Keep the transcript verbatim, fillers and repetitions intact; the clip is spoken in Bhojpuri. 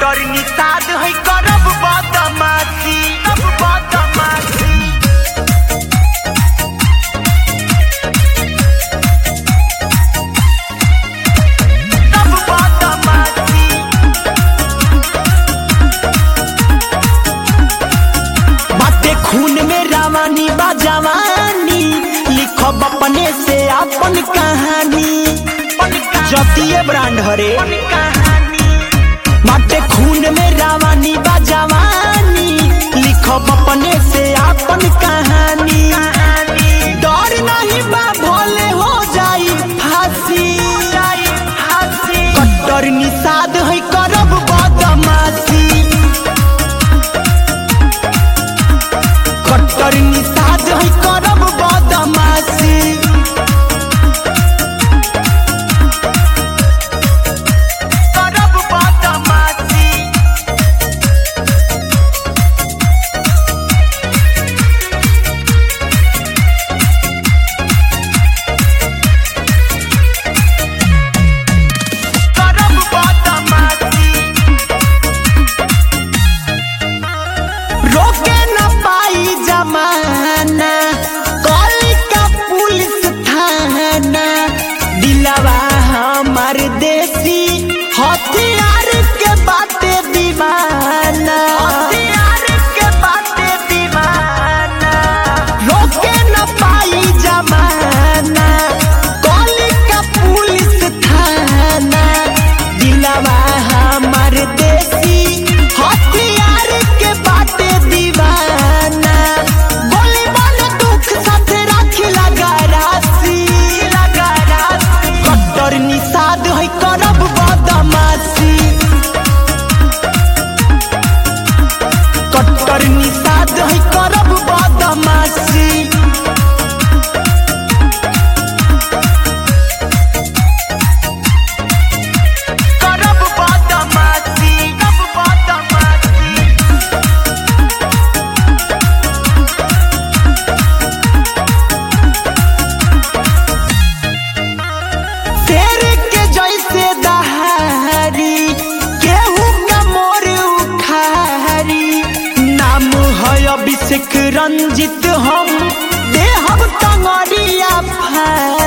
कट्टर निषाद है करब बदमाशी अब बदमाशी अब बदमाशी बाटे खून में रावानी बा जवानी लिखब अपने से अपन कहानी जतिये ब्रांड हरे बाटे खून में रावानी बा जवानी लिखब अपने से अपन कहानी डर नहीं बा भोले हो जाई फांसी कट्टर निषाद है करब बदमाशी कट्टर निषाद है करब बदमाशी रोके न पाई जमाना कॉल का पुलिस थाना दिलवा हमार देसी हथियार के बाते दीवाना हथियार के बाते दीवाना रोके न पाई जमाना कॉल का पुलिस थाना दिलवा हमार देसी हथियार के बाते दीवाना बोले बोले दुख साथ राखी लगा राशि लगा राशि कट्टर निषाद है करब बदमाशी कट्टर निषाद है करब बदमाशी करब बदमाशी करब बदमाशी शेर के जैसे दहारी केहू का मोर उखारी नाम है अभिषेक रंजित हम देहब टंगरिया फारी